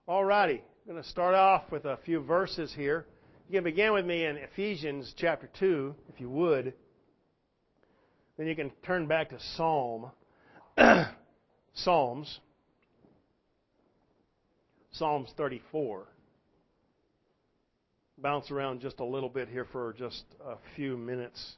Alrighty, I'm going to start off with a few verses here. You can begin with me in Ephesians chapter 2, if you would. Then you can turn back to Psalms. Psalms 34. Bounce around just a little bit here for just a few minutes.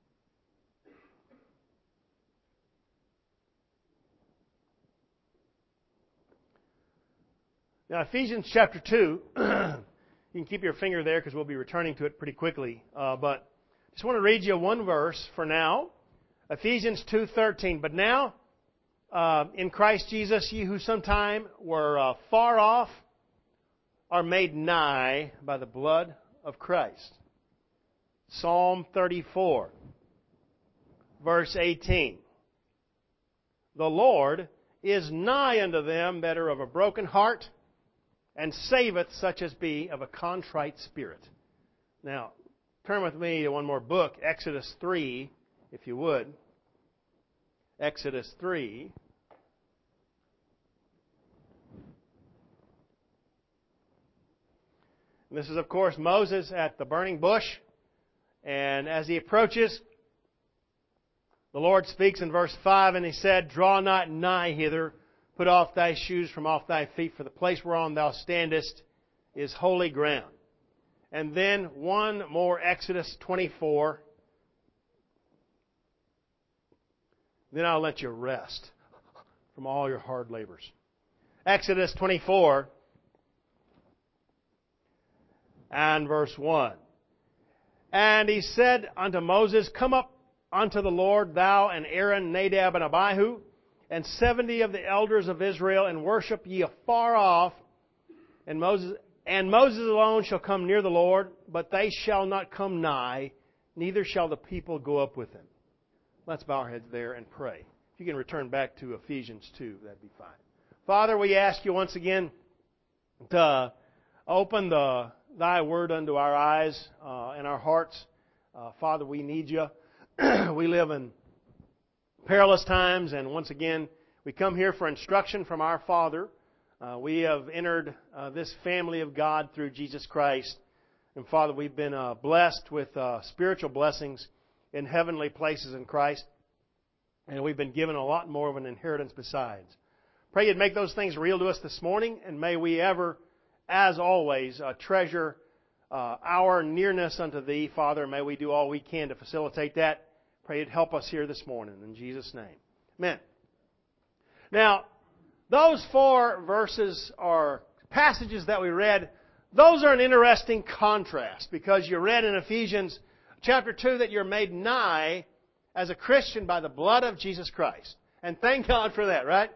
Now, Ephesians chapter 2, you can keep your finger there because we'll be returning to it pretty quickly. But just want to read you one verse for now. Ephesians 2:13. But now, in Christ Jesus, ye who sometime were far off are made nigh by the blood of Christ. Psalm 34, verse 18. The Lord is nigh unto them that are of a broken heart, and saveth such as be of a contrite spirit. Now, turn with me to one more book, Exodus 3, if you would. Exodus 3. And this is, of course, Moses at the burning bush. And as he approaches, the Lord speaks in verse 5, and He said, Draw not nigh hither, put off thy shoes from off thy feet, for the place whereon thou standest is holy ground. And then one more, Exodus 24. Then I'll let you rest from all your hard labors. Exodus 24 and verse 1. And he said unto Moses, Come up unto the Lord, thou and Aaron, Nadab and Abihu, and 70 of the elders of Israel, and worship ye afar off. And Moses alone shall come near the Lord, but they shall not come nigh, neither shall the people go up with him. Let's bow our heads there and pray. If you can return back to Ephesians 2, that'd be fine. Father, we ask you once again to open thy word unto our eyes and our hearts. Father, we need you. We live in perilous times, and once again, we come here for instruction from our Father. We have entered this family of God through Jesus Christ. And Father, we've been blessed with spiritual blessings in heavenly places in Christ. And we've been given a lot more of an inheritance besides. Pray you'd make those things real to us this morning, and may we ever, as always, treasure our nearness unto Thee, Father. May we do all we can to facilitate that. Pray you'd help us here this morning. In Jesus' name. Amen. Now, those 4 verses or passages that we read, those are an interesting contrast, because you read in Ephesians chapter 2 that you're made nigh as a Christian by the blood of Jesus Christ. And thank God for that, right?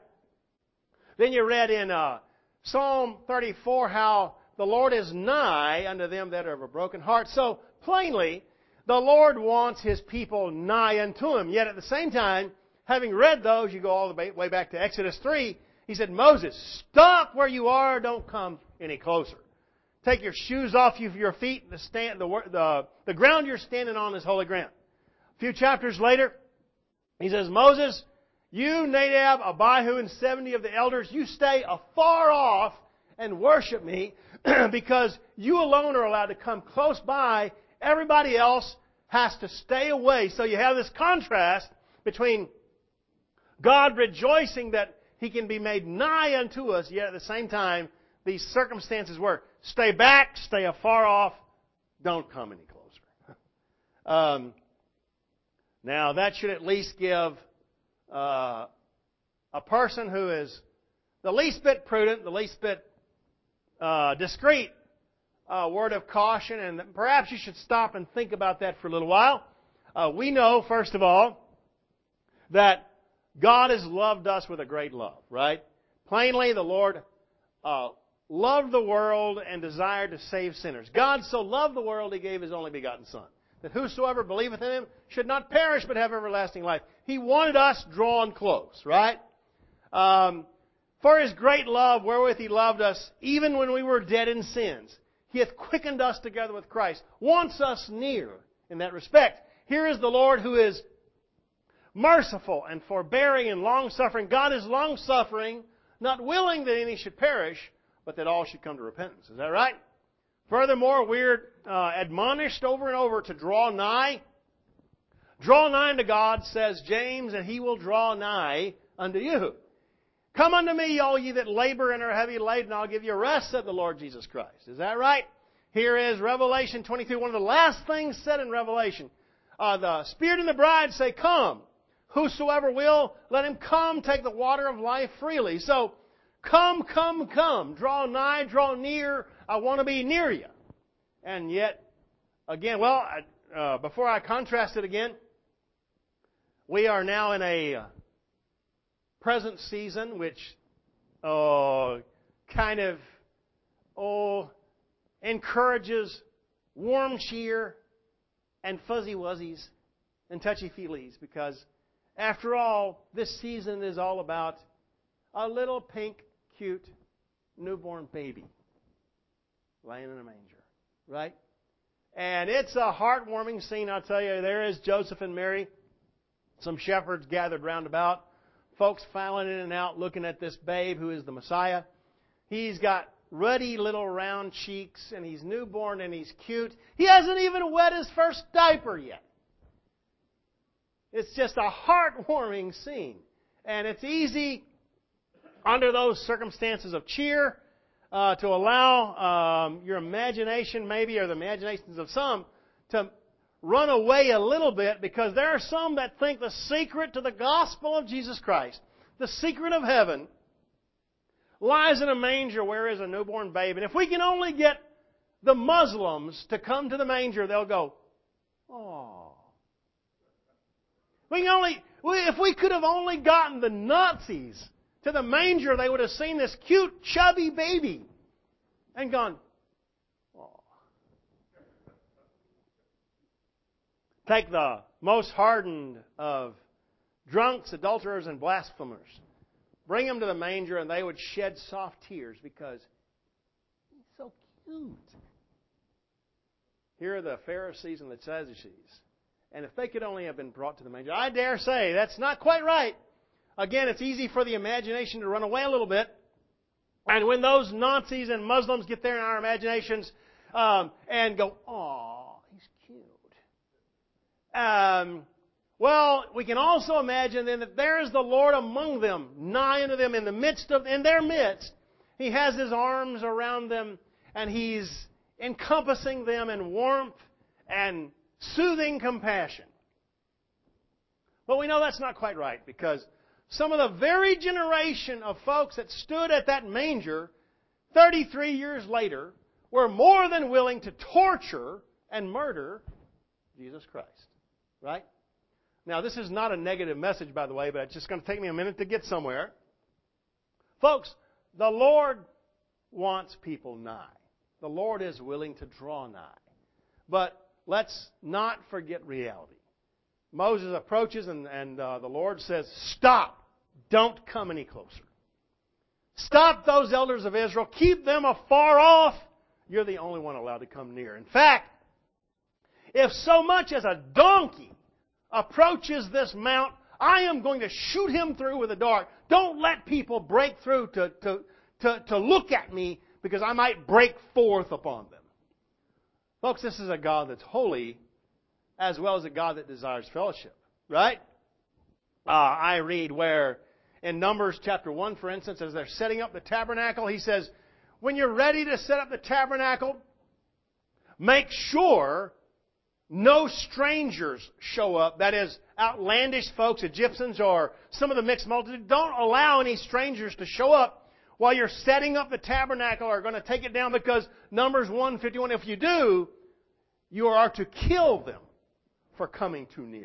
Then you read in Psalm 34 how the Lord is nigh unto them that are of a broken heart. So, plainly, the Lord wants His people nigh unto Him. Yet at the same time, having read those, you go all the way back to Exodus 3, He said, Moses, stop where you are, don't come any closer. Take your shoes off of your feet. The ground you're standing on is holy ground. A few chapters later, He says, Moses, you, Nadab, Abihu, and 70 of the elders, you stay afar off and worship me, because you alone are allowed to come close by. Everybody else has to stay away. So you have this contrast between God rejoicing that He can be made nigh unto us, yet at the same time, these circumstances were, stay back, stay afar off, don't come any closer. Now, that should at least give a person who is the least bit prudent, the least bit discreet, word of caution, and perhaps you should stop and think about that for a little while. We know, first of all, that God has loved us with a great love, right? Plainly, the Lord loved the world and desired to save sinners. God so loved the world, He gave His only begotten Son, that whosoever believeth in Him should not perish but have everlasting life. He wanted us drawn close, right? For His great love wherewith He loved us, even when we were dead in sins, He hath quickened us together with Christ, wants us near in that respect. Here is the Lord who is merciful and forbearing and long-suffering. God is long-suffering, not willing that any should perish, but that all should come to repentance. Is that right? Furthermore, we're admonished over and over to draw nigh. Draw nigh unto God, says James, and He will draw nigh unto you. Come unto me, all ye that labor and are heavy laden, I'll give you rest, said the Lord Jesus Christ. Is that right? Here is Revelation 22, one of the last things said in Revelation. The Spirit and the bride say, come. Whosoever will, let him come, take the water of life freely. So, come, come, come. Draw nigh, draw near. I want to be near you. And yet, again, before I contrast it again, we are now in a present season which encourages warm cheer and fuzzy wuzzies and touchy-feelies, because after all, this season is all about a little pink, cute, newborn baby laying in a manger, right? And it's a heartwarming scene, I'll tell you. There is Joseph and Mary, some shepherds gathered round about, folks filing in and out looking at this babe who is the Messiah. He's got ruddy little round cheeks, and he's newborn, and he's cute. He hasn't even wet his first diaper yet. It's just a heartwarming scene. And it's easy, under those circumstances of cheer, to allow your imagination maybe, or the imaginations of some, to run away a little bit, because there are some that think the secret to the gospel of Jesus Christ, the secret of heaven, lies in a manger where is a newborn babe. And if we can only get the Muslims to come to the manger, they'll go, oh. If we could have only gotten the Nazis to the manger, they would have seen this cute, chubby baby and gone, oh. Take the most hardened of drunks, adulterers, and blasphemers. Bring them to the manger, and they would shed soft tears because he's so cute. Here are the Pharisees and the Sadducees. And if they could only have been brought to the manger, I dare say that's not quite right. Again, it's easy for the imagination to run away a little bit. And when those Nazis and Muslims get there in our imaginations and go, "Aw, he's cute." Well, we can also imagine then that there is the Lord among them, nigh unto them, in their midst. He has His arms around them, and He's encompassing them in warmth and soothing compassion. But we know that's not quite right, because some of the very generation of folks that stood at that manger 33 years later were more than willing to torture and murder Jesus Christ. Right? Now, this is not a negative message, by the way, but it's just going to take me a minute to get somewhere. Folks, the Lord wants people nigh. The Lord is willing to draw nigh. But let's not forget reality. Moses approaches and the Lord says, stop. Don't come any closer. Stop those elders of Israel. Keep them afar off. You're the only one allowed to come near. In fact, if so much as a donkey approaches this mount, I am going to shoot him through with a dart. Don't let people break through to look at me, because I might break forth upon them. Folks, this is a God that's holy, as well as a God that desires fellowship. Right? I read where in Numbers chapter 1, for instance, as they're setting up the tabernacle, He says, when you're ready to set up the tabernacle, make sure no strangers show up. That is, outlandish folks, Egyptians, or some of the mixed multitude. Don't allow any strangers to show up while you're setting up the tabernacle or going to take it down, because Numbers 1:51, if you do, you are to kill them for coming too near.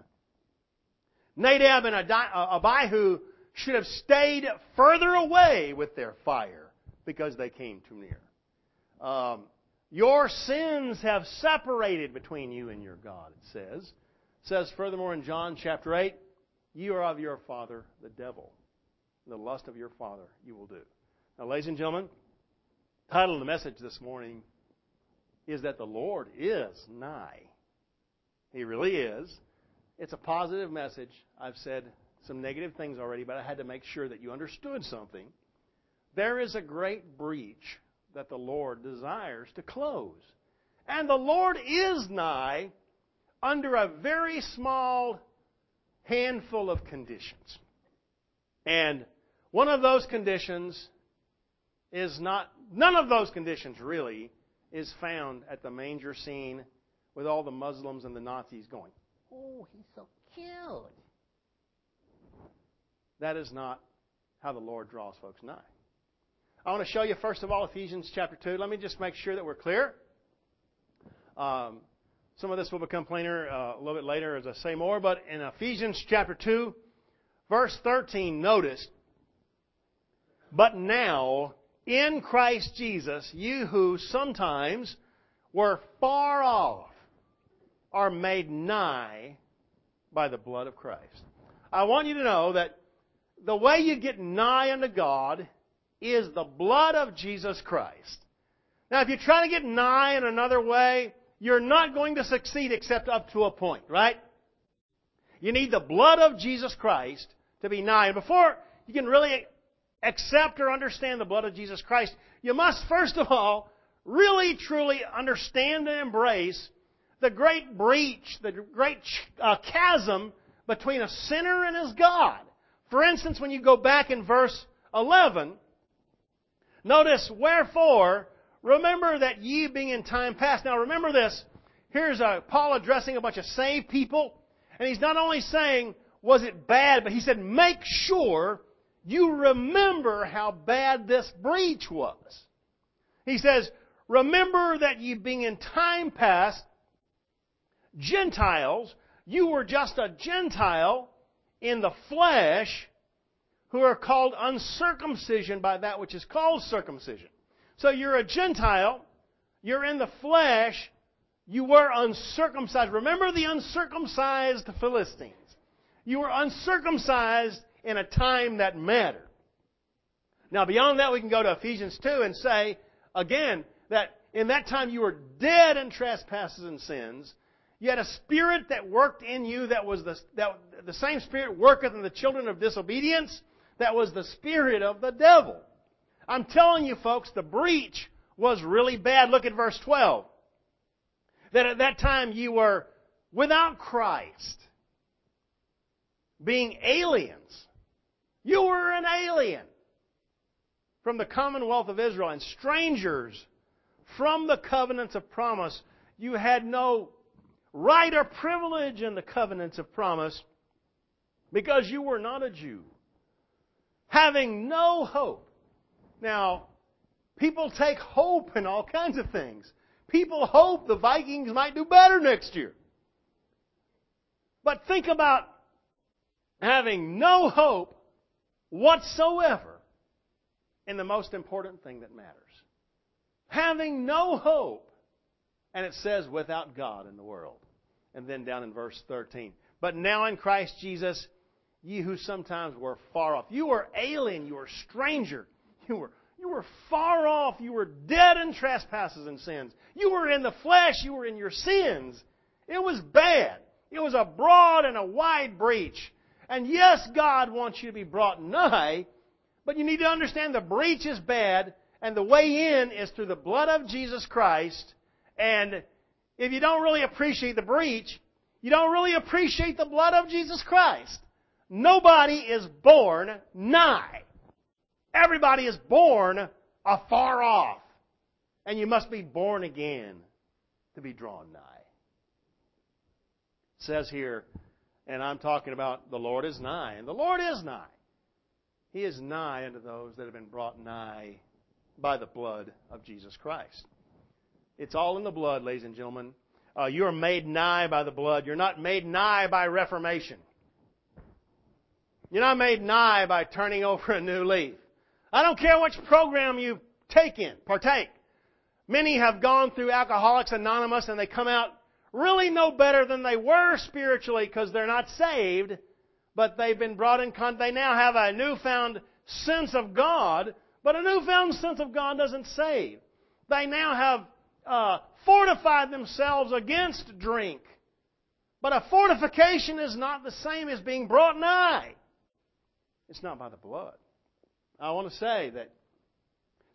Nadab and Abihu should have stayed further away with their fire because they came too near. Your sins have separated between you and your God, it says. It says furthermore in John chapter 8, you are of your father, the devil. The lust of your father you will do. Now, ladies and gentlemen, the title of the message this morning is that the Lord is nigh. He really is. It's a positive message. I've said some negative things already, but I had to make sure that you understood something. there is a great breach that the Lord desires to close. And the Lord is nigh under a very small handful of conditions. And one of those conditions is none of those conditions really is found at the manger scene with all the Muslims and the Nazis going, "Oh, he's so cute." That is not how the Lord draws folks nigh. I want to show you, first of all, Ephesians chapter 2. Let me just make sure that we're clear. Some of this will become plainer a little bit later as I say more. But in Ephesians chapter 2, verse 13, notice, "But now, in Christ Jesus, you who sometimes were far off are made nigh by the blood of Christ." I want you to know that the way you get nigh unto God is the blood of Jesus Christ. Now, if you try to get nigh in another way, you're not going to succeed except up to a point, right? You need the blood of Jesus Christ to be nigh. And before you can really accept or understand the blood of Jesus Christ, you must, first of all, really, truly understand and embrace the great breach, the great chasm between a sinner and his God. For instance, when you go back in verse 11, notice, "Wherefore, remember that ye being in time past." Now remember this. Here's Paul addressing a bunch of saved people. And he's not only saying, was it bad, but he said, make sure you remember how bad this breach was. He says, "Remember that ye being in time past Gentiles," you were just a Gentile in the flesh, who are called uncircumcision by that which is called circumcision. So you're a Gentile, you're in the flesh, you were uncircumcised. Remember the uncircumcised Philistines. You were uncircumcised in a time that mattered. Now beyond that we can go to Ephesians 2 and say, again, that in that time you were dead in trespasses and sins. You had a spirit that worked in you that was the same spirit worketh in the children of disobedience. That was the spirit of the devil. I'm telling you folks, the breach was really bad. Look at verse 12. That at that time you were without Christ, being aliens. You were an alien from the commonwealth of Israel and strangers from the covenants of promise. You had no right or privilege in the covenants of promise because you were not a Jew, having no hope. Now, people take hope in all kinds of things. People hope the Vikings might do better next year. But think about having no hope whatsoever in the most important thing that matters. Having no hope. And it says, without God in the world. And then down in verse 13. "But now in Christ Jesus, ye who sometimes were far off." You were alien, you were stranger. You were far off. You were dead in trespasses and sins. You were in the flesh. You were in your sins. It was bad. It was a broad and a wide breach. And yes, God wants you to be brought nigh, but you need to understand the breach is bad, and the way in is through the blood of Jesus Christ. And if you don't really appreciate the breach, you don't really appreciate the blood of Jesus Christ. Nobody is born nigh. Everybody is born afar off. And you must be born again to be drawn nigh. It says here, and I'm talking about the Lord is nigh. And the Lord is nigh. He is nigh unto those that have been brought nigh by the blood of Jesus Christ. It's all in the blood, ladies and gentlemen. You are made nigh by the blood. You're not made nigh by reformation. You're not made nigh by turning over a new leaf. I don't care which program you partake. Many have gone through Alcoholics Anonymous and they come out really no better than they were spiritually because they're not saved, but they've been brought in contact. They now have a newfound sense of God, but a newfound sense of God doesn't save. They now have fortified themselves against drink. But a fortification is not the same as being brought nigh. It's not by the blood. I want to say that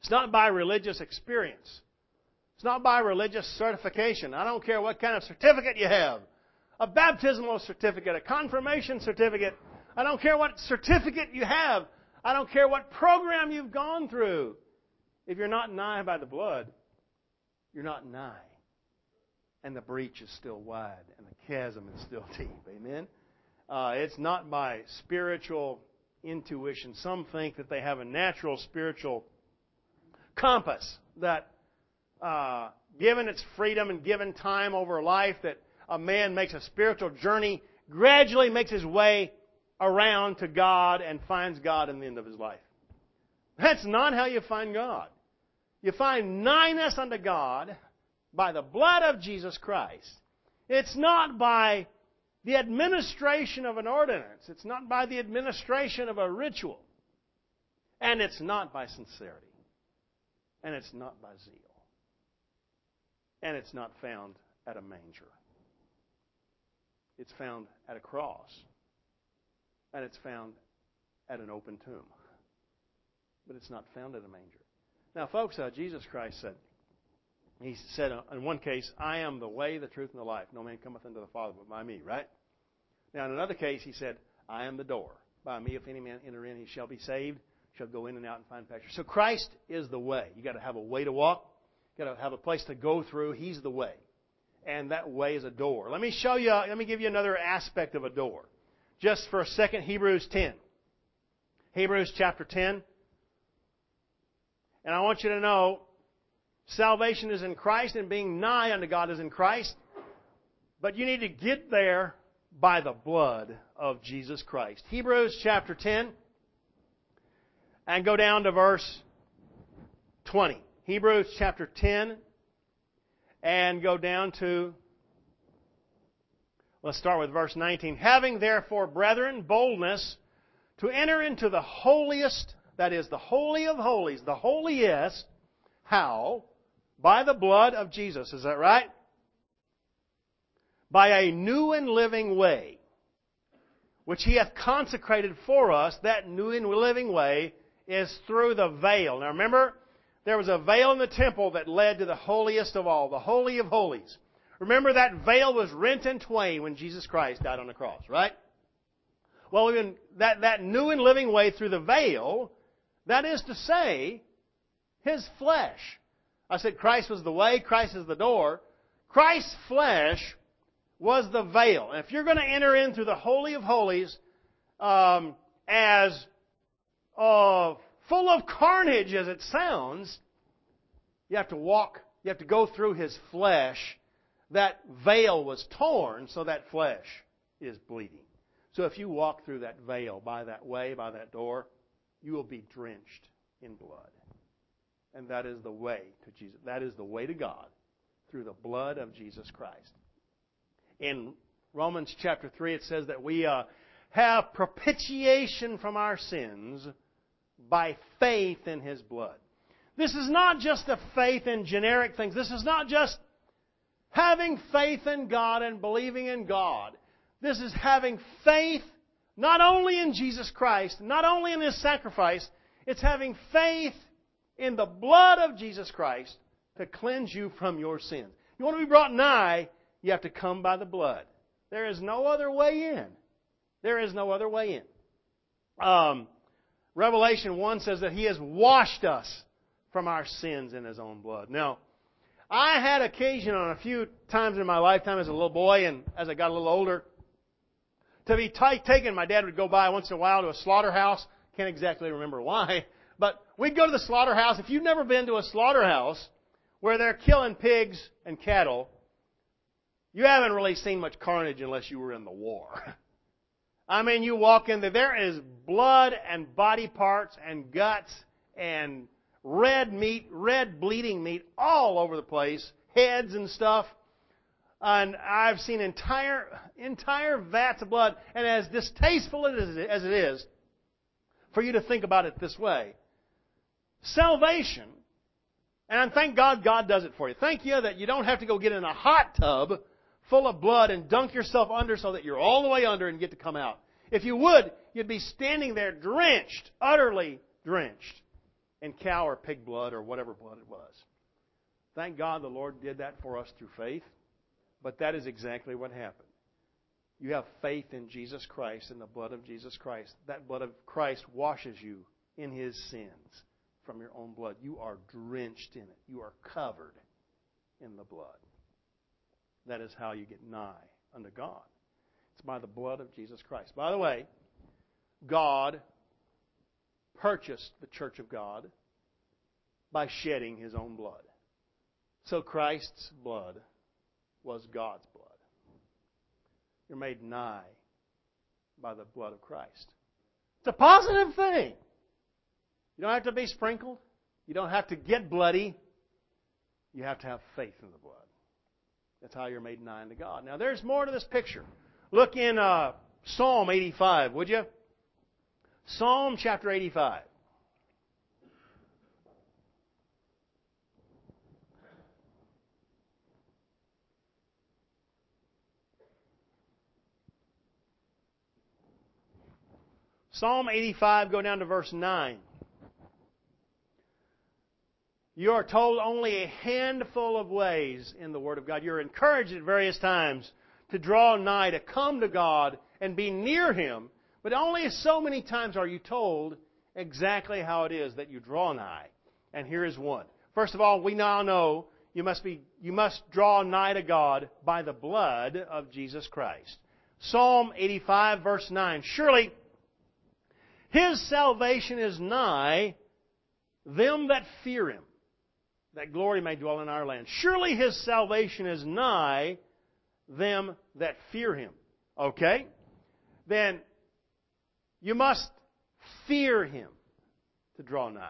It's not by religious experience. It's not by religious certification. I don't care what kind of certificate you have. A baptismal certificate, a confirmation certificate. I don't care what certificate you have. I don't care what program you've gone through. If you're not nigh by the blood, you're not nigh. And the breach is still wide, and the chasm is still deep. Amen? It's not by spiritual intuition. Some think that they have a natural spiritual compass that, given its freedom and given time over life, that a man makes a spiritual journey, gradually makes his way around to God and finds God in the end of his life. That's not how you find God. You find nighness unto God by the blood of Jesus Christ. It's not by the administration of an ordinance. It's not by the administration of a ritual. And it's not by sincerity. And it's not by zeal. And it's not found at a manger. It's found at a cross. And it's found at an open tomb. But it's not found at a manger. Now, folks, Jesus Christ said, He said in one case, I am the way, the truth, and the life. No man cometh unto the Father but by me, right? Now, in another case, He said, I am the door. By me, if any man enter in, he shall be saved, shall go in and out and find pasture. So Christ is the way. You've got to have a way to walk. You've got to have a place to go through. He's the way. And that way is a door. Let me give you another aspect of a door. Just for a second, Hebrews 10. Hebrews chapter 10. And I want you to know, salvation is in Christ and being nigh unto God is in Christ. But you need to get there by the blood of Jesus Christ. Hebrews chapter 10 and go down to verse 20. Hebrews chapter 10 and go down to, let's start with verse 19. Having therefore, brethren, boldness to enter into the holiest, that is the holy of holies, the holiest, how? By the blood of Jesus. Is that right? By a new and living way, which He hath consecrated for us. That new and living way is through the veil. Now remember, there was a veil in the temple that led to the holiest of all, the Holy of Holies. Remember, that veil was rent in twain when Jesus Christ died on the cross, right? Well, even that new and living way through the veil, that is to say, His flesh. I said Christ was the way, Christ is the door. Christ's flesh was the veil. And if you're going to enter in through the Holy of Holies as full of carnage as it sounds, you have to go through His flesh. That veil was torn, so that flesh is bleeding. So if you walk through that veil by that way, by that door, you will be drenched in blood. And that is the way to Jesus. That is the way to God through the blood of Jesus Christ. In Romans chapter 3, it says that we have propitiation from our sins by faith in His blood. This is not just a faith in generic things. This is not just having faith in God and believing in God. This is having faith not only in Jesus Christ, not only in His sacrifice, it's having faith in the blood of Jesus Christ to cleanse you from your sins. You want to be brought nigh, you have to come by the blood. There is no other way in. There is no other way in. Revelation 1 says that He has washed us from our sins in His own blood. Now, I had occasion on a few times in my lifetime as a little boy and as I got a little older to be taken. My dad would go by once in a while to a slaughterhouse. Can't exactly remember why. But we'd go to the slaughterhouse. If you've never been to a slaughterhouse where they're killing pigs and cattle, you haven't really seen much carnage unless you were in the war. I mean, you walk in there is blood and body parts and guts and red meat, red bleeding meat all over the place, heads and stuff. And I've seen entire vats of blood. And as distasteful as it is, for you to think about it this way, salvation, and thank God God does it for you. Thank you that you don't have to go get in a hot tub full of blood and dunk yourself under so that you're all the way under and get to come out. If you would, you'd be standing there drenched, utterly drenched. and cow or pig blood or whatever blood it was. Thank God the Lord did that for us through faith, but that is exactly what happened. You have faith in Jesus Christ and the blood of Jesus Christ. That blood of Christ washes you in His sins from your own blood. You are drenched in it. You are covered in the blood. That is how you get nigh unto God. It's by the blood of Jesus Christ. By the way, God purchased the church of God by shedding His own blood. So Christ's blood was God's blood. You're made nigh by the blood of Christ. It's a positive thing. You don't have to be sprinkled. You don't have to get bloody. You have to have faith in the blood. That's how you're made nigh unto God. Now, there's more to this picture. Look in Psalm 85, would you? Psalm chapter 85. Psalm 85, go down to verse 9. You are told only a handful of ways in the Word of God. You're encouraged at various times to draw nigh, to come to God and be near Him. But only so many times are you told exactly how it is that you draw nigh. And here is one. First of all, we now know you must draw nigh to God by the blood of Jesus Christ. Psalm 85, verse 9. Surely His salvation is nigh them that fear Him, that glory may dwell in our land. Surely His salvation is nigh them that fear Him. Okay? Then you must fear Him to draw nigh.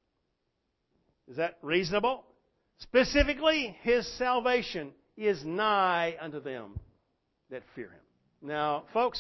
Is that reasonable? Specifically, His salvation is nigh unto them that fear Him. Now, folks,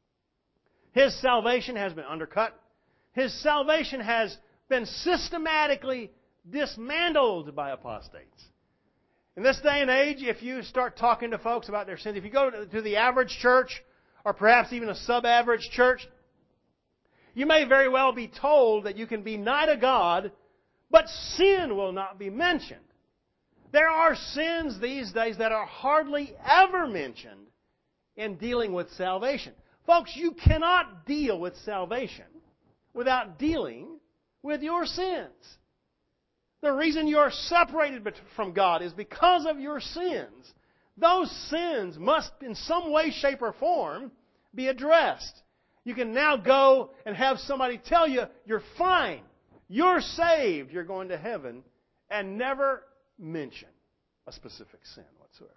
His salvation has been undercut. His salvation has been systematically dismantled by apostates. In this day and age, if you start talking to folks about their sins, if you go to the average church, or perhaps even a sub-average church, you may very well be told that you can be nigh to God, but sin will not be mentioned. There are sins these days that are hardly ever mentioned in dealing with salvation. Folks, you cannot deal with salvation without dealing with your sins. The reason you are separated from God is because of your sins. Those sins must, in some way, shape, or form, be addressed. You can now go and have somebody tell you, you're fine, you're saved, you're going to heaven, and never mention a specific sin whatsoever.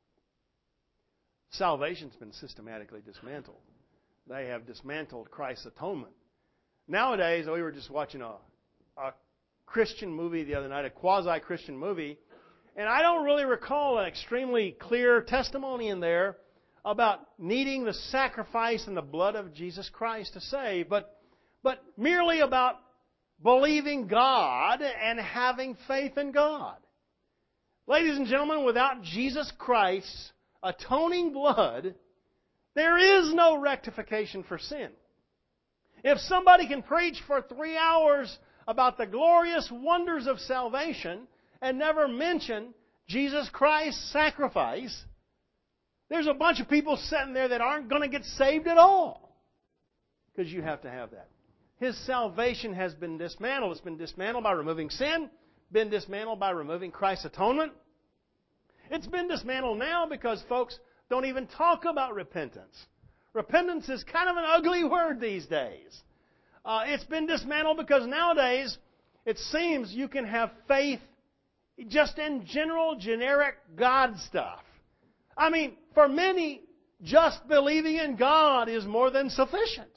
Salvation's been systematically dismantled. They have dismantled Christ's atonement. Nowadays, we were just watching a Christian movie the other night, a quasi-Christian movie, and I don't really recall an extremely clear testimony in there about needing the sacrifice and the blood of Jesus Christ to save, but merely about believing God and having faith in God. Ladies and gentlemen, without Jesus Christ's atoning blood, there is no rectification for sin. If somebody can preach for 3 hours about the glorious wonders of salvation and never mention Jesus Christ's sacrifice, there's a bunch of people sitting there that aren't going to get saved at all. Because you have to have that. His salvation has been dismantled. It's been dismantled by removing sin, been dismantled by removing Christ's atonement. It's been dismantled now because folks don't even talk about repentance. Repentance is kind of an ugly word these days. It's been dismantled because nowadays it seems you can have faith just in general, generic God stuff. I mean, for many, just believing in God is more than sufficient.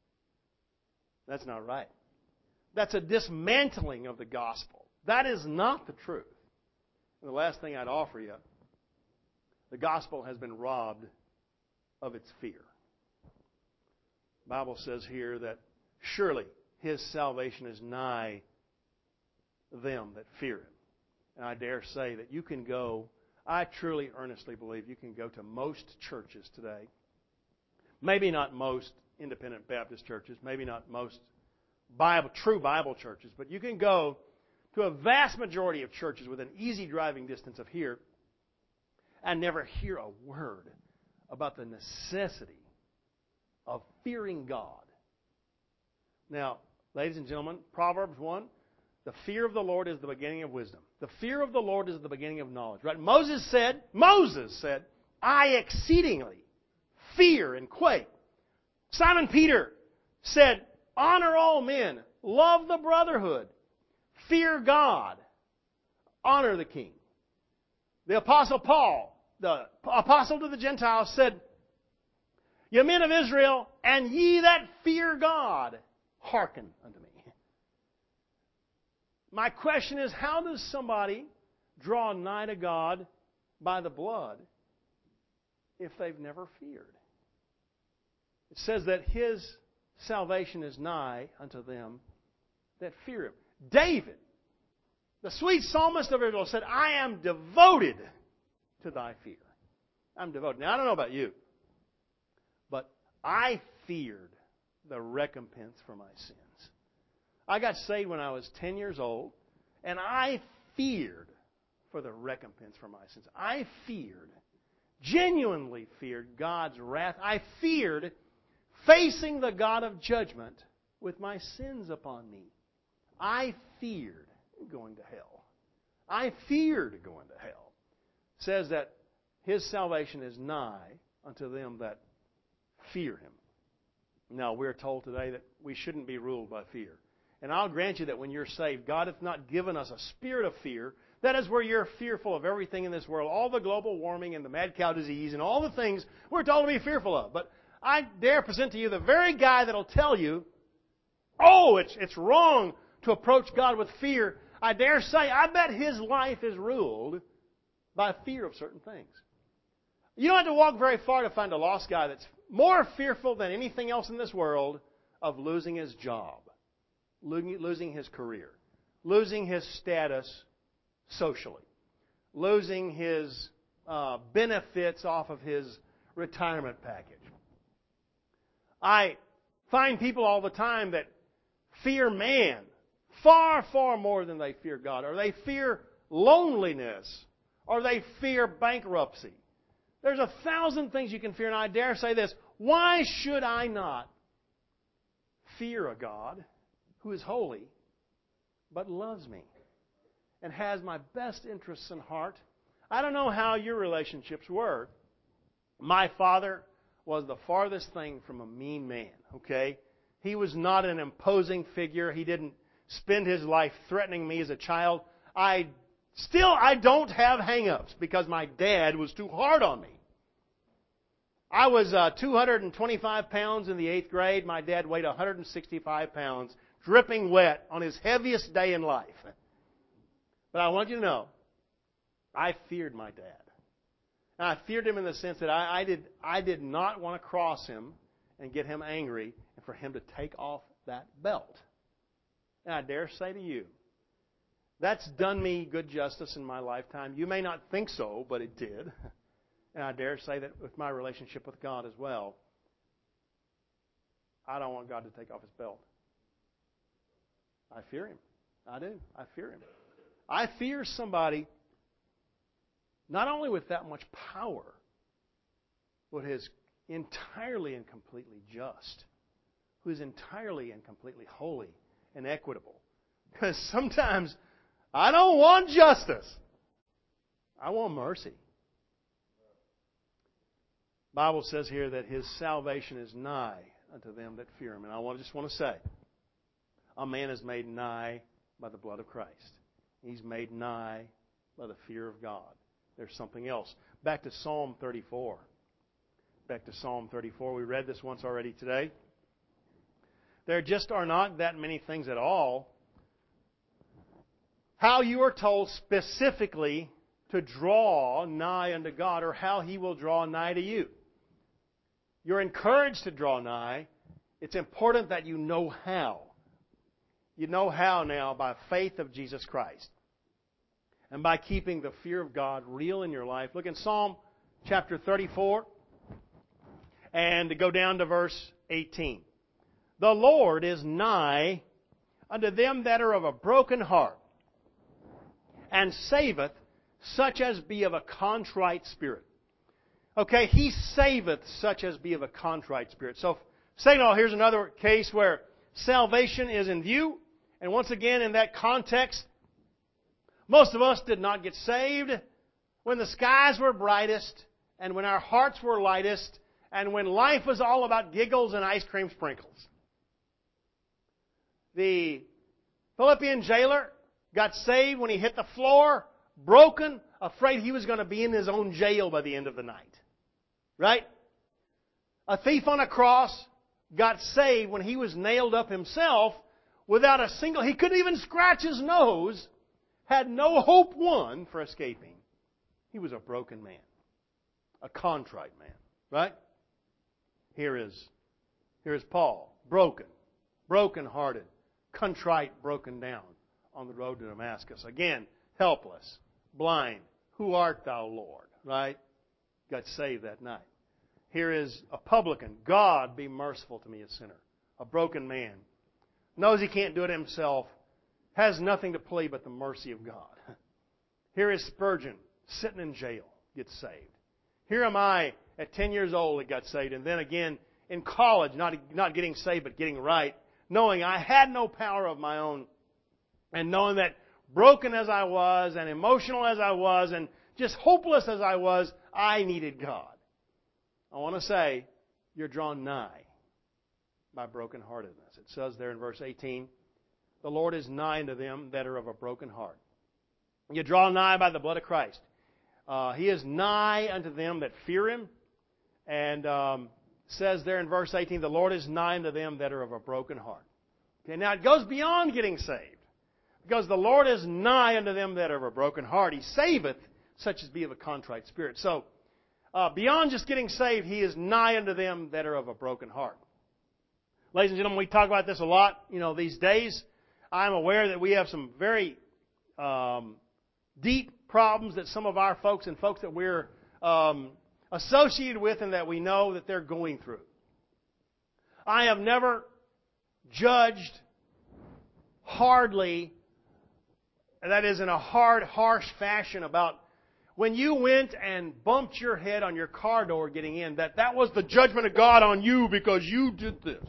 That's not right. That's a dismantling of the gospel. That is not the truth. And the last thing I'd offer you, the gospel has been robbed of its fear. The Bible says here that surely His salvation is nigh them that fear Him. And I dare say that you can go, I truly, earnestly believe you can go to most churches today. Maybe not most independent Baptist churches, maybe not most true Bible churches, but you can go to a vast majority of churches within easy driving distance of here and never hear a word about the necessity of fearing God. Now, ladies and gentlemen, Proverbs 1, the fear of the Lord is the beginning of wisdom. The fear of the Lord is the beginning of knowledge. Right? Moses said, I exceedingly fear and quake. Simon Peter said, honor all men, love the brotherhood, fear God, honor the king. The Apostle Paul, the apostle to the Gentiles, said, ye men of Israel, and ye that fear God, hearken unto me. My question is, how does somebody draw nigh to God by the blood if they've never feared? It says that His salvation is nigh unto them that fear Him. David, the sweet psalmist of Israel, said, I am devoted to thy fear. I'm devoted. Now, I don't know about you, but I feared the recompense for my sins. I got saved when I was 10 years old, and I feared for the recompense for my sins. I genuinely feared God's wrath. I feared facing the God of judgment with my sins upon me. I feared going to hell. I feared going to hell. It says that His salvation is nigh unto them that fear Him. Now, we're told today that we shouldn't be ruled by fear. And I'll grant you that when you're saved, God hath not given us a spirit of fear. That is where you're fearful of everything in this world, all the global warming and the mad cow disease and all the things we're told to be fearful of. But I dare present to you the very guy that'll tell you, oh, it's wrong to approach God with fear. I dare say, I bet his life is ruled by fear of certain things. You don't have to walk very far to find a lost guy that's more fearful than anything else in this world of losing his job, losing his career, losing his status socially, losing his benefits off of his retirement package. I find people all the time that fear man far, far more than they fear God, or they fear loneliness, or they fear bankruptcy. There's 1,000 things you can fear, and I dare say this: why should I not fear a God who is holy but loves me and has my best interests in heart? I don't know how your relationships were. My father was the farthest thing from a mean man, okay? He was not an imposing figure. He didn't spend his life threatening me as a child. I don't have hang-ups because my dad was too hard on me. I was 225 pounds in the 8th grade. My dad weighed 165 pounds, dripping wet on his heaviest day in life. But I want you to know, I feared my dad. And I feared him in the sense that I did not want to cross him and get him angry and for him to take off that belt. And I dare say to you, that's done me good justice in my lifetime. You may not think so, but it did. And I dare say that with my relationship with God as well, I don't want God to take off His belt. I fear Him. I do. I fear Him. I fear somebody not only with that much power, but who is entirely and completely just, who is entirely and completely holy and equitable. Because sometimes I don't want justice. I want mercy. The Bible says here that His salvation is nigh unto them that fear Him. And I just want to say, a man is made nigh by the blood of Christ. He's made nigh by the fear of God. There's something else. Back to Psalm 34. Back to Psalm 34. We read this once already today. There just are not that many things at all. How you are told specifically to draw nigh unto God, or how He will draw nigh to you. You're encouraged to draw nigh. It's important that you know how. You know how now by faith of Jesus Christ. And by keeping the fear of God real in your life. Look in Psalm chapter 34 and go down to verse 18. The Lord is nigh unto them that are of a broken heart, and saveth such as be of a contrite spirit. Okay, He saveth such as be of a contrite spirit. So, second, here's another case where salvation is in view. And once again, in that context, most of us did not get saved when the skies were brightest and when our hearts were lightest and when life was all about giggles and ice cream sprinkles. The Philippian jailer got saved when he hit the floor, broken, afraid he was going to be in his own jail by the end of the night. Right? A thief on a cross got saved when he was nailed up himself without a single... He couldn't even scratch his nose, had no hope won for escaping. He was a broken man. A contrite man. Right? Here is Paul. Broken-hearted, contrite, broken down on the road to Damascus. Again, helpless, blind. Who art thou, Lord? Right? Got saved that night. Here is a publican. God, be merciful to me, a sinner. A broken man. Knows he can't do it himself. Has nothing to plead but the mercy of God. Here is Spurgeon, sitting in jail, gets saved. Here am I, at 10 years old, that got saved. And then again, in college, not getting saved, but getting right. Knowing I had no power of my own. And knowing that broken as I was, and emotional as I was, and just hopeless as I was, I needed God. I want to say, you're drawn nigh by brokenheartedness. It says there in verse 18, the Lord is nigh unto them that are of a broken heart. You draw nigh by the blood of Christ. He is nigh unto them that fear Him. And says there in verse 18, the Lord is nigh unto them that are of a broken heart. Okay, now it goes beyond getting saved. Because the Lord is nigh unto them that are of a broken heart. He saveth such as be of a contrite spirit. So, beyond just getting saved, He is nigh unto them that are of a broken heart. Ladies and gentlemen, we talk about this a lot, these days. I'm aware that we have some very deep problems that some of our folks and folks that we're associated with and that we know that they're going through. I have never judged hardly, that is in a hard, harsh fashion, about when you went and bumped your head on your car door getting in, that was the judgment of God on you because you did this.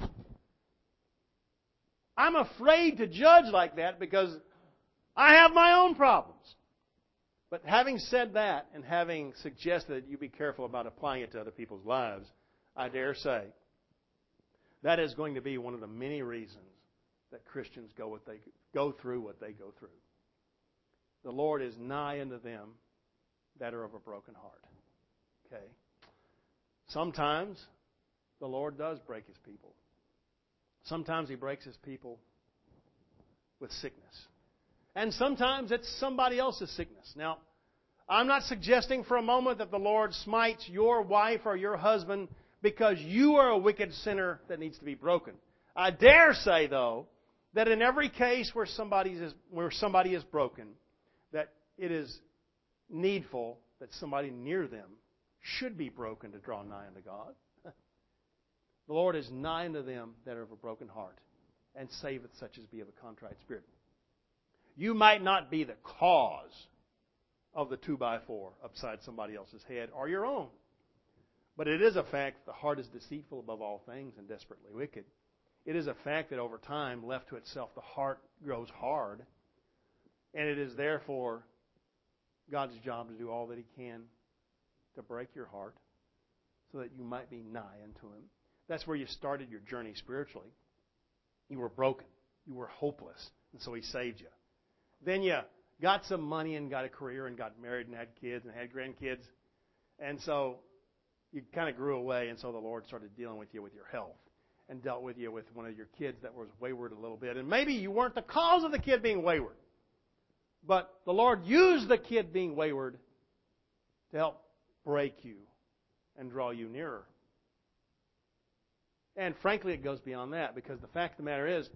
I'm afraid to judge like that because I have my own problems. But having said that, and having suggested that you be careful about applying it to other people's lives, I dare say that is going to be one of the many reasons that Christians go through what they go through. The Lord is nigh unto them that are of a broken heart. Okay? Sometimes the Lord does break His people. Sometimes He breaks His people with sickness. And sometimes it's somebody else's sickness. Now, I'm not suggesting for a moment that the Lord smites your wife or your husband because you are a wicked sinner that needs to be broken. I dare say, though, that in every case where somebody is broken, that it is needful that somebody near them should be broken to draw nigh unto God. The Lord is nigh unto them that are of a broken heart, and saveth such as be of a contrite spirit. You might not be the cause of the 2x4 upside somebody else's head or your own. But it is a fact the heart is deceitful above all things and desperately wicked. It is a fact that over time, left to itself, the heart grows hard. And it is therefore God's job to do all that He can to break your heart so that you might be nigh unto Him. That's where you started your journey spiritually. You were broken. You were hopeless. And so He saved you. Then you got some money and got a career and got married and had kids and had grandkids. And so you kind of grew away, and so the Lord started dealing with you with your health and dealt with you with one of your kids that was wayward a little bit. And maybe you weren't the cause of the kid being wayward. But the Lord used the kid being wayward to help break you and draw you nearer. And frankly, it goes beyond that, because the fact of the matter is,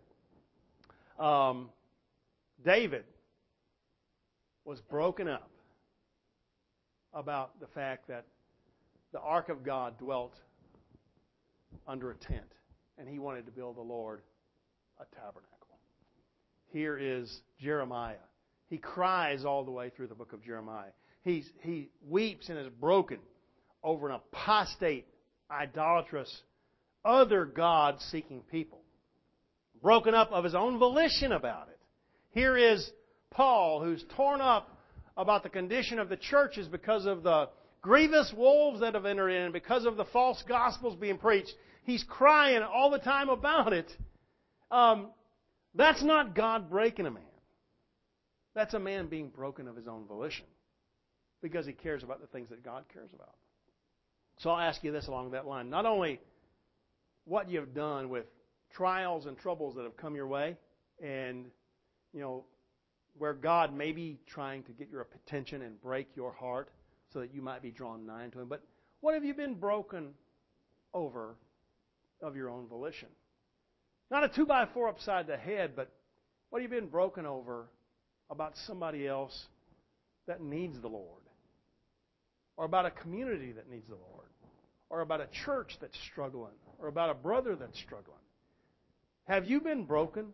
David was broken up about the fact that the ark of God dwelt under a tent, and he wanted to build the Lord a tabernacle. here is Jeremiah. He cries all the way through the book of Jeremiah. He weeps and is broken over an apostate, idolatrous, other God-seeking people. Broken up of his own volition about it. Here is Paul, who's torn up about the condition of the churches because of the grievous wolves that have entered in, because of the false gospels being preached. He's crying all the time about it. That's not God breaking a man. That's a man being broken of his own volition because he cares about the things that God cares about. So I'll ask you this along that line. Not only what you've done with trials and troubles that have come your way and, where God may be trying to get your attention and break your heart so that you might be drawn nigh to Him, but what have you been broken over of your own volition? Not a 2x4 upside the head, but what have you been broken over about somebody else that needs the Lord? Or about a community that needs the Lord? Or about a church that's struggling? Or about a brother that's struggling? Have you been broken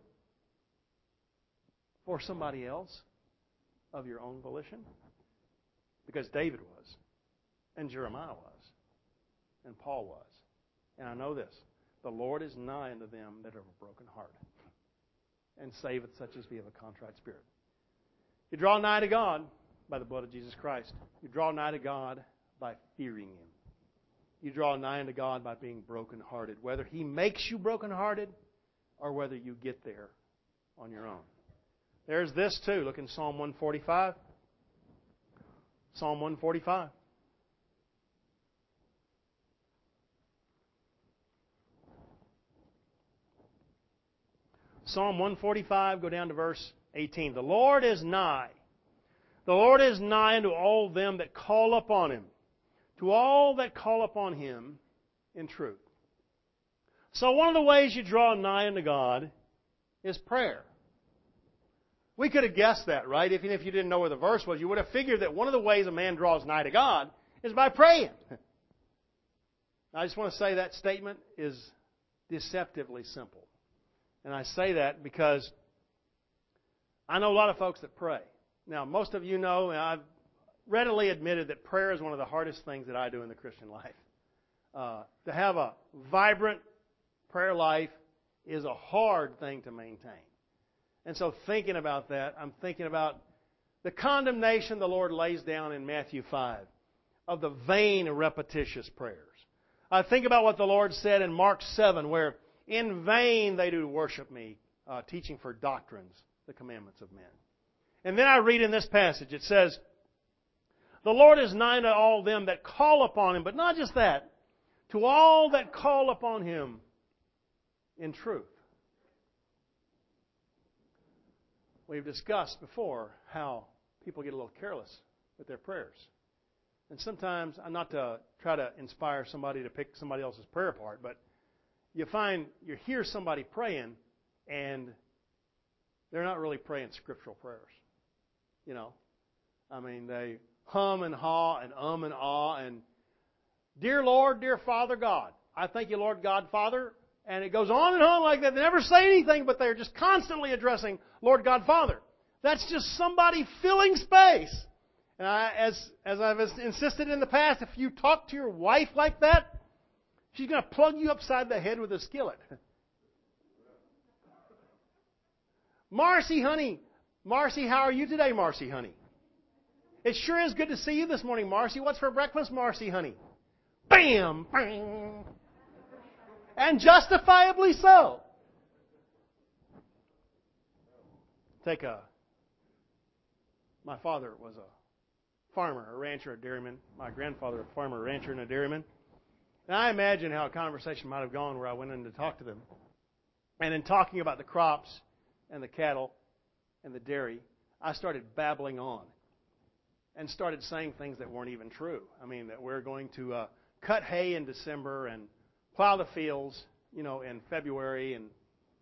for somebody else of your own volition? Because David was, and Jeremiah was, and Paul was. And I know this, the Lord is nigh unto them that have a broken heart, and saveth such as be of a contrite spirit. You draw nigh to God by the blood of Jesus Christ. You draw nigh to God by fearing Him. You draw nigh unto God by being brokenhearted, whether He makes you brokenhearted or whether you get there on your own. There's this too. Look in Psalm 145. Psalm 145. Psalm 145, go down to verse 18. The Lord is nigh. The Lord is nigh unto all them that call upon Him, to all that call upon Him in truth. So one of the ways you draw nigh unto God is prayer. We could have guessed that, right? Even if you didn't know where the verse was, you would have figured that one of the ways a man draws nigh to God is by praying. I just want to say that statement is deceptively simple. And I say that because I know a lot of folks that pray. Now, most of you know, and I've readily admitted that prayer is one of the hardest things that I do in the Christian life. To have a vibrant prayer life is a hard thing to maintain. And so thinking about that, I'm thinking about the condemnation the Lord lays down in Matthew 5 of the vain and repetitious prayers. I think about what the Lord said in Mark 7, where in vain they do worship me, teaching for doctrines the commandments of men. And then I read in this passage, it says, the Lord is nigh to all them that call upon Him, but not just that, to all that call upon Him in truth. We've discussed before how people get a little careless with their prayers. And sometimes, not to try to inspire somebody to pick somebody else's prayer apart, but you hear somebody praying and they're not really praying scriptural prayers. They hum and haw and and ah and dear Lord, dear Father God. I thank you, Lord God, Father. And it goes on and on like that. They never say anything, but they're just constantly addressing Lord God Father. That's just somebody filling space. And as I've insisted in the past, if you talk to your wife like that, she's going to plug you upside the head with a skillet. Marcy, honey. Marcy, how are you today, Marcy, honey? It sure is good to see you this morning, Marcy. What's for breakfast, Marcy, honey? Bam! Bang! And justifiably so. My father was a farmer, a rancher, a dairyman. My grandfather, a farmer, a rancher, and a dairyman. And I imagine how a conversation might have gone where I went in to talk to them. And in talking about the crops and the cattle and the dairy, I started babbling on and started saying things that weren't even true. That we're going to cut hay in December and plow the fields, in February and,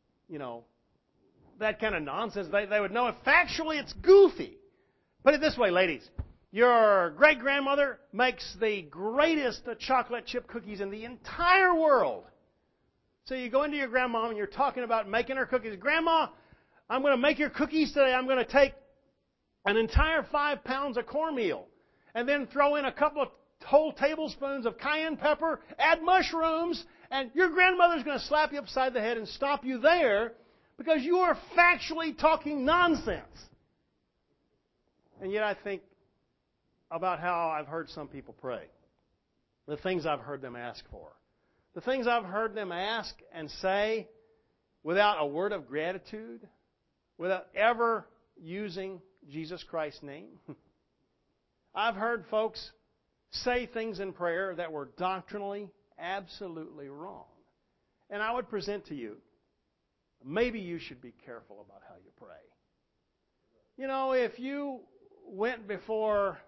that kind of nonsense. They would know if factually it's goofy. Put it this way, ladies. Your great-grandmother makes the greatest chocolate chip cookies in the entire world. So you go into your grandma and you're talking about making her cookies. Grandma, I'm going to make your cookies today. I'm going to take an entire 5 pounds of cornmeal and then throw in a couple of whole tablespoons of cayenne pepper, add mushrooms, and your grandmother's going to slap you upside the head and stop you there because you are factually talking nonsense. And yet I think about how I've heard some people pray, the things I've heard them ask for, the things I've heard them ask and say without a word of gratitude, without ever using Jesus Christ's name. I've heard folks say things in prayer that were doctrinally absolutely wrong. And I would present to you, maybe you should be careful about how you pray. You know, if you went before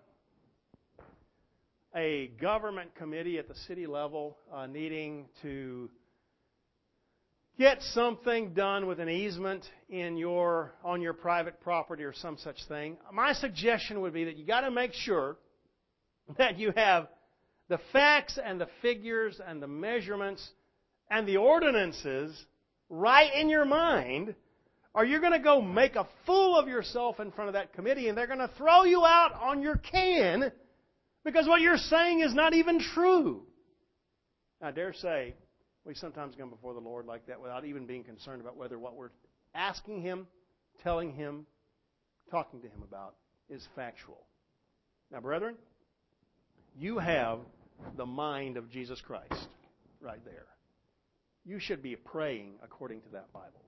a government committee at the city level needing to get something done with an easement on your private property or some such thing, my suggestion would be that you got to make sure that you have the facts and the figures and the measurements and the ordinances right in your mind, or you're going to go make a fool of yourself in front of that committee and they're going to throw you out on your can because what you're saying is not even true. I dare say we sometimes come before the Lord like that without even being concerned about whether what we're asking Him, telling Him, talking to Him about is factual. Now, brethren, you have the mind of Jesus Christ right there. You should be praying according to that Bible.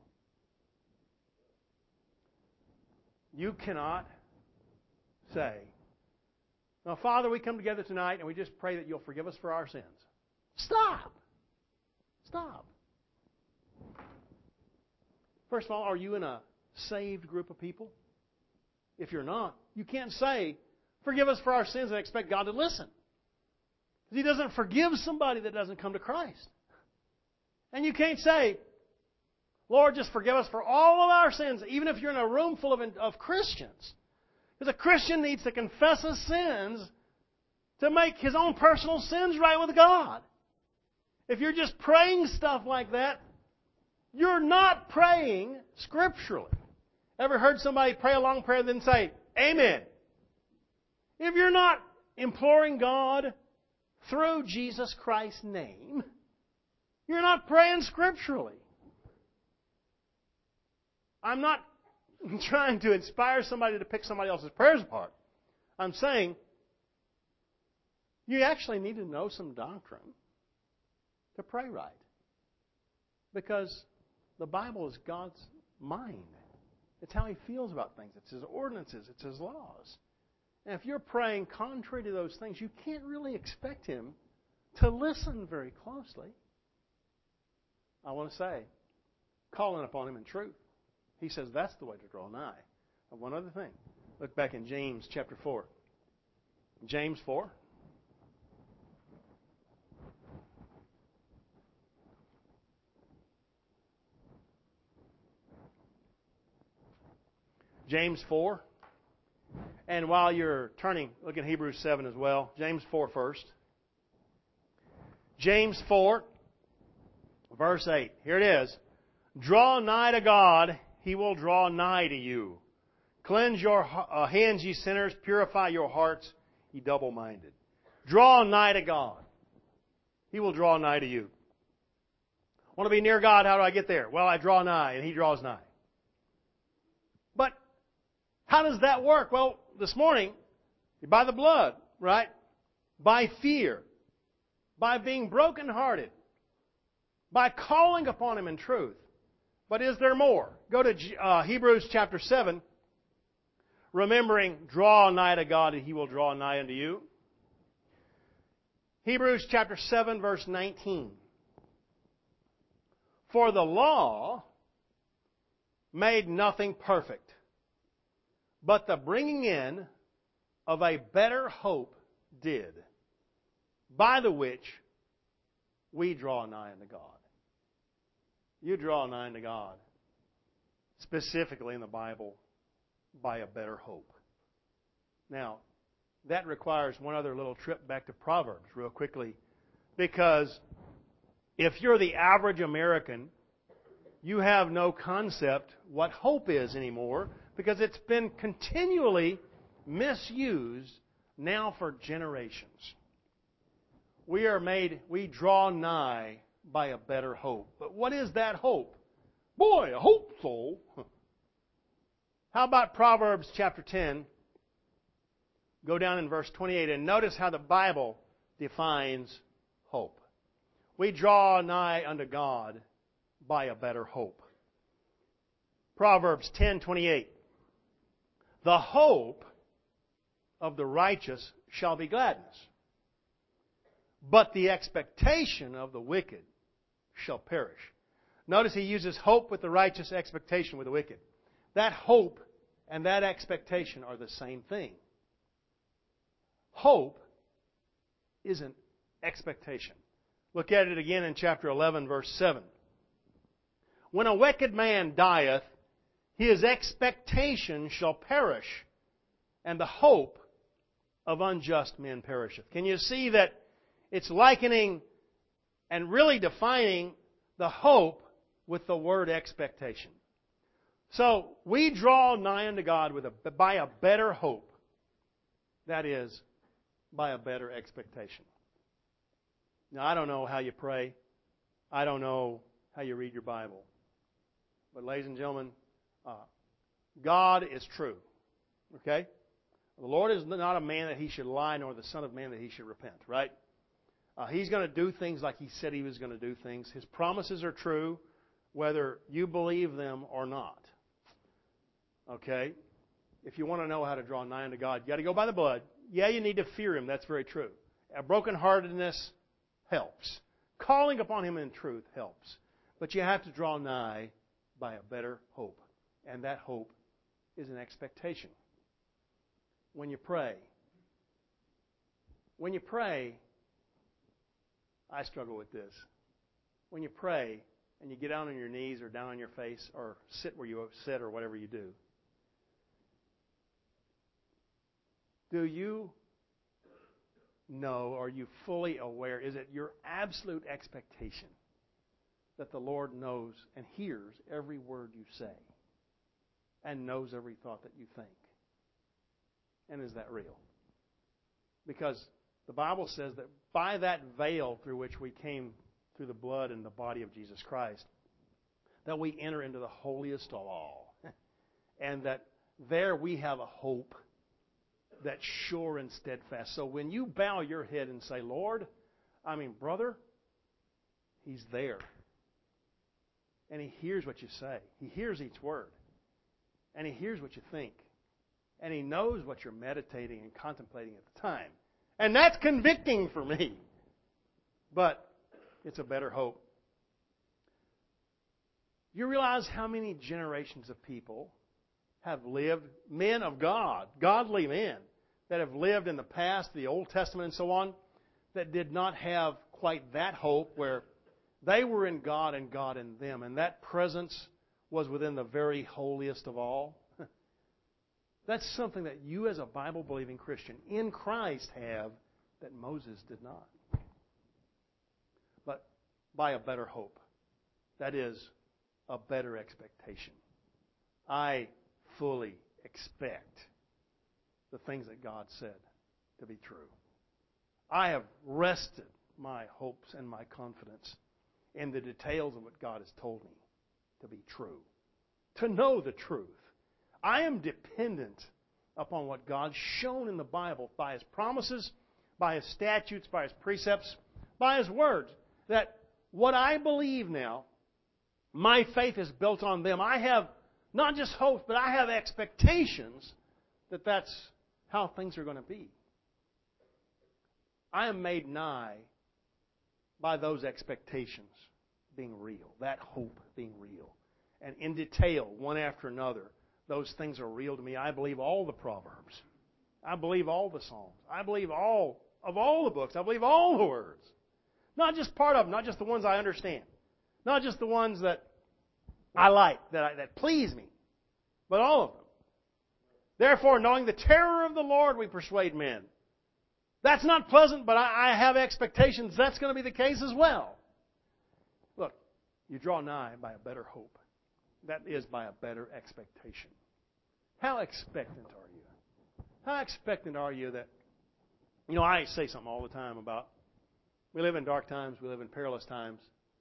You cannot say, "Now, Father, we come together tonight and we just pray that You'll forgive us for our sins." Stop! Stop. First of all, are you in a saved group of people? If you're not, you can't say, "Forgive us for our sins," and expect God to listen. Because He doesn't forgive somebody that doesn't come to Christ. And you can't say, "Lord, just forgive us for all of our sins," even if you're in a room full of Christians. Because a Christian needs to confess his sins to make his own personal sins right with God. If you're just praying stuff like that, you're not praying scripturally. Ever heard somebody pray a long prayer and then say, "Amen"? If you're not imploring God through Jesus Christ's name, you're not praying scripturally. I'm not trying to inspire somebody to pick somebody else's prayers apart. I'm saying you actually need to know some doctrine to pray right. Because the Bible is God's mind. It's how He feels about things. It's His ordinances. It's His laws. And if you're praying contrary to those things, you can't really expect Him to listen very closely. I want to say, calling upon Him in truth. He says that's the way to draw nigh. And one other thing. Look back in James chapter 4. James 4. James 4. And while you're turning, look at Hebrews 7 as well. James 4 first. James 4, verse 8. Here it is. "Draw nigh to God, He will draw nigh to you. Cleanse your hands, ye sinners. Purify your hearts, ye double-minded." Draw nigh to God. He will draw nigh to you. Want to be near God? How do I get there? Well, I draw nigh, and He draws nigh. But how does that work? Well, this morning, by the blood, right? By fear. By being brokenhearted. By calling upon Him in truth. But is there more? Go to Hebrews chapter 7. Remembering, draw nigh to God and He will draw nigh unto you. Hebrews chapter 7, verse 19. "For the law made nothing perfect, but the bringing in of a better hope did, by the which we draw nigh unto God." You draw nigh unto God, specifically in the Bible, by a better hope. Now, that requires one other little trip back to Proverbs real quickly, because if you're the average American you have no concept what hope is anymore because it's been continually misused now for generations. We draw nigh by a better hope. But what is that hope? Boy, I hope so. How about Proverbs chapter 10? Go down in verse 28 and notice how the Bible defines hope. We draw nigh unto God by a better hope. Proverbs 10:28. The hope of the righteous shall be gladness, but the expectation of the wicked shall perish. Notice he uses hope with the righteous, expectation with the wicked. That hope and that expectation are the same thing. Hope isn't expectation. Look at it again in chapter 11, verse 7. When a wicked man dieth, his expectation shall perish, and the hope of unjust men perisheth. Can you see that it's likening and really defining the hope with the word expectation? So we draw nigh unto God by a better hope. That is, by a better expectation. Now, I don't know how you pray. I don't know how you read your Bible. But ladies and gentlemen, God is true. Okay? The Lord is not a man that He should lie, nor the Son of Man that He should repent. Right? He's going to do things like He said He was going to do things. His promises are true, whether you believe them or not. Okay? If you want to know how to draw nigh unto God, you got to go by the blood. Yeah, you need to fear Him. That's very true. A brokenheartedness helps. Calling upon Him in truth helps. But you have to draw nigh by a better hope. And that hope is an expectation. When you pray, I struggle with this. When you pray and you get down on your knees or down on your face or sit where you sit or whatever you do you know, are you fully aware, is it your absolute expectation that the Lord knows and hears every word you say and knows every thought that you think? And is that real? Because the Bible says that by that veil through which we came through the blood and the body of Jesus Christ, that we enter into the holiest of all. And that there we have a hope that's sure and steadfast. So when you bow your head and say, Lord, brother, He's there. And He hears what you say. He hears each word. And He hears what you think. And He knows what you're meditating and contemplating at the time. And that's convicting for me. But it's a better hope. You realize how many generations of people have lived, men of God, godly men, that have lived in the past, the Old Testament and so on, that did not have quite that hope where they were in God and God in them. And that presence was within the very holiest of all. That's something that you as a Bible-believing Christian in Christ have that Moses did not. But by a better hope. That is, a better expectation. I fully expect the things that God said to be true. I have rested my hopes and my confidence in the details of what God has told me to be true. To know the truth. I am dependent upon what God's shown in the Bible by His promises, by His statutes, by His precepts, by His words. That what I believe now, my faith is built on them. I have not just hopes, but I have expectations that that's how things are going to be. I am made nigh by those expectations being real, that hope being real. And in detail, one after another, those things are real to me. I believe all the Proverbs. I believe all the Psalms. I believe all of all the books. I believe all the words. Not just part of them, not just the ones I understand. Not just the ones that I like, that please me, but all of them. Therefore, knowing the terror of the Lord, we persuade men. That's not pleasant, but I have expectations that's going to be the case as well. Look, You draw nigh by a better hope. That is by a better expectation. How expectant are you? How expectant are you that, I say something all the time about we live in dark times, we live in perilous times.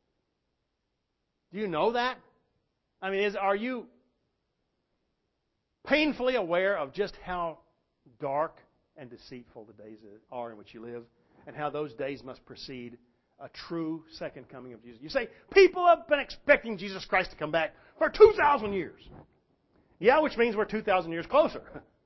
Do you know that? I mean, are you painfully aware of just how dark and deceitful the days are in which you live, and how those days must precede a true second coming of Jesus? You say, people have been expecting Jesus Christ to come back for 2,000 years. Yeah, which means we're 2,000 years closer.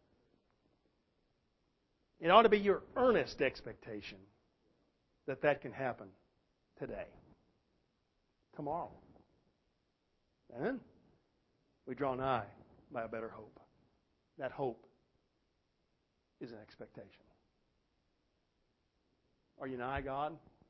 It ought to be your earnest expectation that can happen today, tomorrow. And we draw nigh by a better hope. That hope is an expectation. Are you nigh God?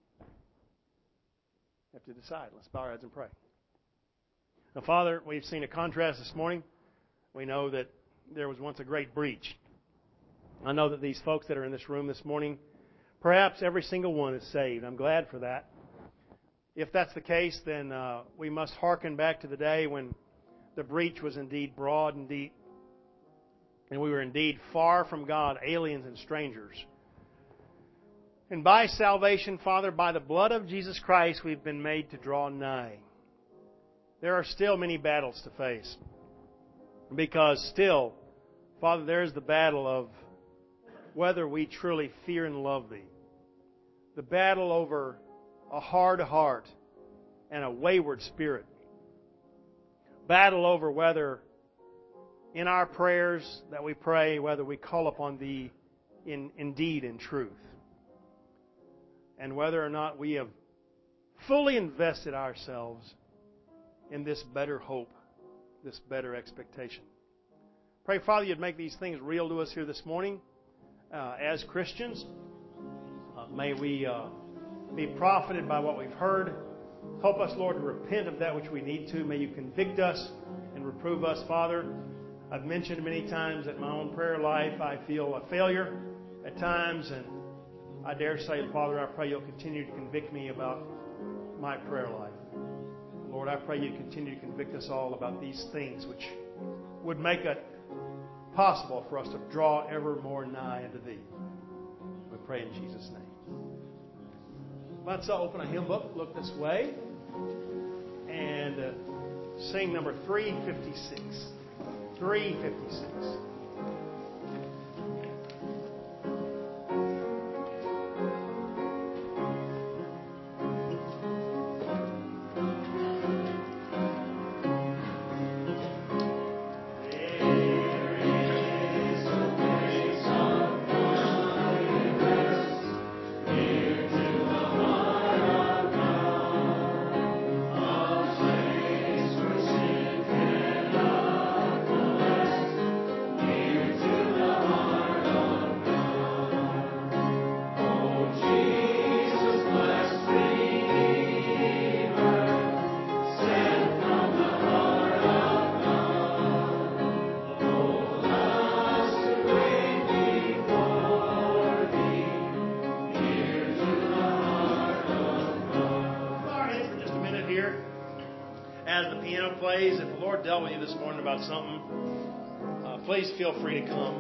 You have to decide. Let's bow our heads and pray. Now, Father, we've seen a contrast this morning. We know that there was once a great breach. I know that these folks that are in this room this morning, perhaps every single one is saved. I'm glad for that. If that's the case, then we must hearken back to the day when the breach was indeed broad and deep, and we were indeed far from God, aliens and strangers. And by salvation, Father, by the blood of Jesus Christ, we've been made to draw nigh. There are still many battles to face. Because still, Father, there's the battle of whether we truly fear and love Thee. The battle over a hard heart and a wayward spirit. Battle over whether in our prayers that we pray, whether we call upon Thee indeed in truth. And whether or not we have fully invested ourselves in this better hope, this better expectation. Pray, Father, You'd make these things real to us here this morning as Christians. May we be profited by what we've heard. Help us, Lord, to repent of that which we need to. May You convict us and reprove us, Father. I've mentioned many times that in my own prayer life I feel a failure at times, and I dare say, Father, I pray You'll continue to convict me about my prayer life. Lord, I pray You'd continue to convict us all about these things which would make it possible for us to draw ever more nigh unto Thee. We pray in Jesus' name. Let's open a hymn book, look this way, and sing number 356. 356. Plays. If the Lord dealt with you this morning about something, please feel free to come.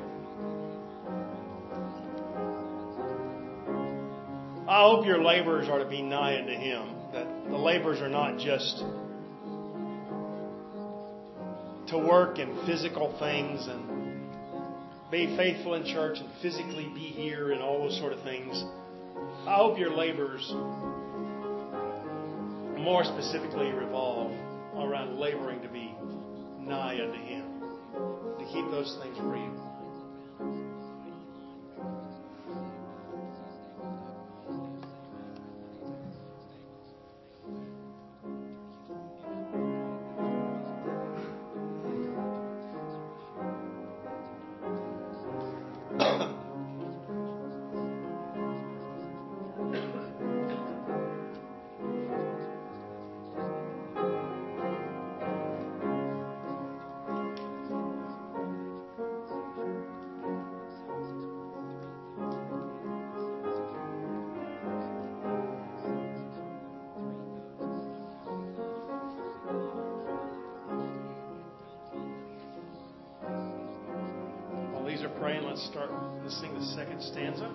I hope your labors are to be nigh unto Him. That the labors are not just to work in physical things and be faithful in church and physically be here and all those sort of things. I hope your labors more specifically revolve around laboring to be nigh unto Him, to keep those things real. pray, and let's sing the second stanza.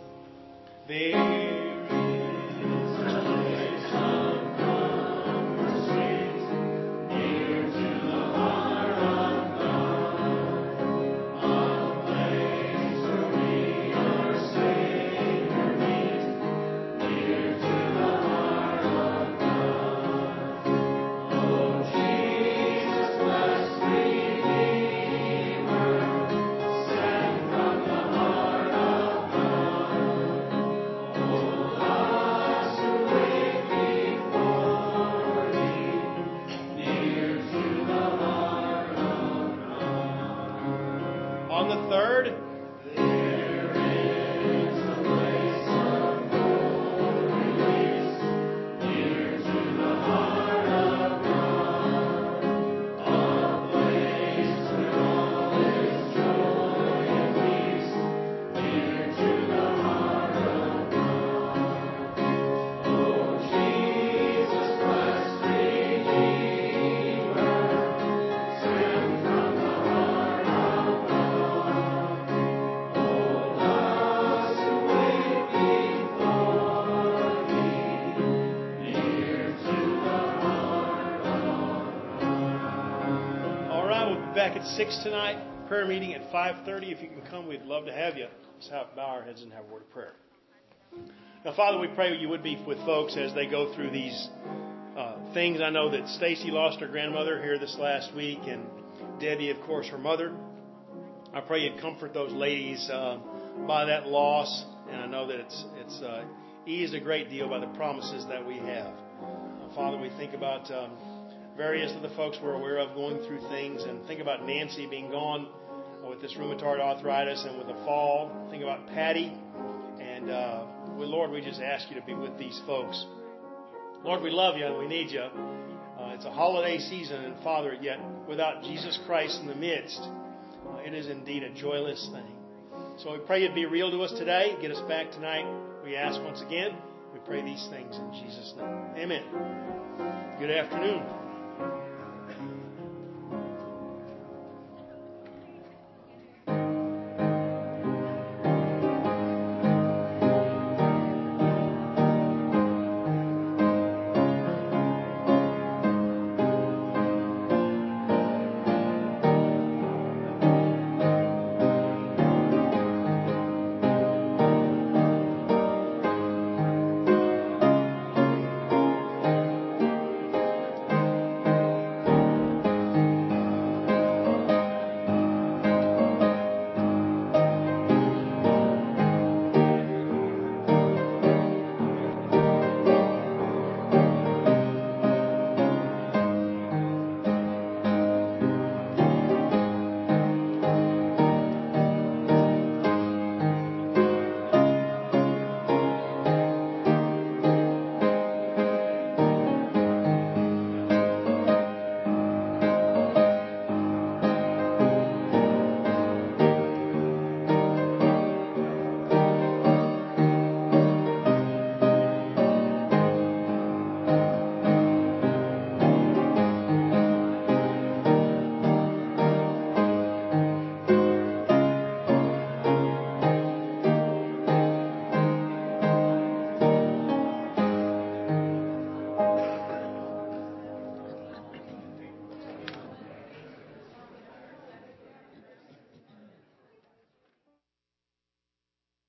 There is a place of comfort sweet, near to the heart of God, a place where we our Savior meet, near to the heart of God. Oh, Jesus, blessed Redeemer, sent from the heart of God. Oh, us who wait before Thee, near to the heart of God. On the third, there is a place of holy peace, near to the heart of God, a place where all is joy and peace, near to the heart of God. Oh, Jesus, blessed Redeemer, sent from the heart of God. Oh, us who wait before Thee, near to the heart of God. All right, we'll be back at 6 tonight. Prayer meeting at 5:30. If you can come, we'd love to have you. Let's bow our heads and have a word of prayer. Now, Father, we pray you would be with folks as they go through these things. I know that Stacy lost her grandmother here this last week, and Debbie, of course, her mother. I pray you'd comfort those ladies by that loss, and I know that it's eased a great deal by the promises that we have. Father, we think about various of the folks we're aware of going through things, and think about Nancy being gone with this rheumatoid arthritis and with a fall. Think about Patty, and Lord, we just ask you to be with these folks. Lord, we love you and we need you. It's a holiday season, and Father, yet without Jesus Christ in the midst, it is indeed a joyless thing. So we pray you'd be real to us today. Get us back tonight. We ask once again. We pray these things in Jesus' name. Amen. Good afternoon.